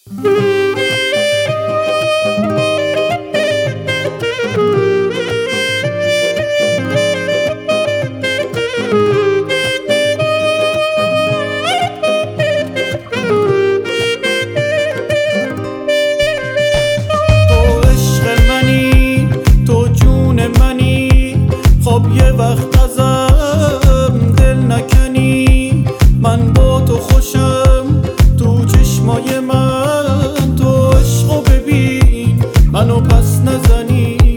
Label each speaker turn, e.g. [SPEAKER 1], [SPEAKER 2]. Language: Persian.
[SPEAKER 1] یه وقت ازم دل نکنی، من با تو خوشم